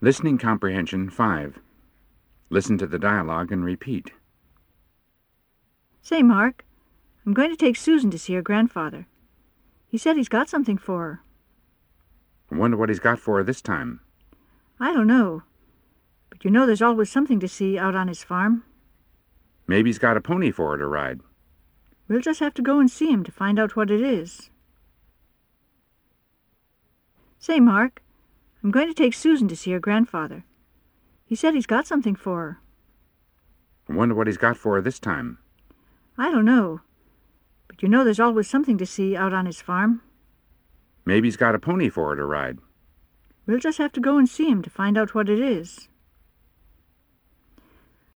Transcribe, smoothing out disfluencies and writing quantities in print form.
Listening Comprehension 5. Listen to the dialogue and repeat. Say, Mark, I'm going to take Susan to see her grandfather. He said he's got something for her. I wonder what he's got for her this time. I don't know. But you know there's always something to see out on his farm. Maybe he's got a pony for her to ride. We'll just have to go and see him to find out what it is. Say, Mark, I'm going to take Susan to see her grandfather. He said he's got something for her. I wonder what he's got for her this time. I don't know. But you know there's always something to see out on his farm. Maybe he's got a pony for her to ride. We'll just have to go and see him to find out what it is.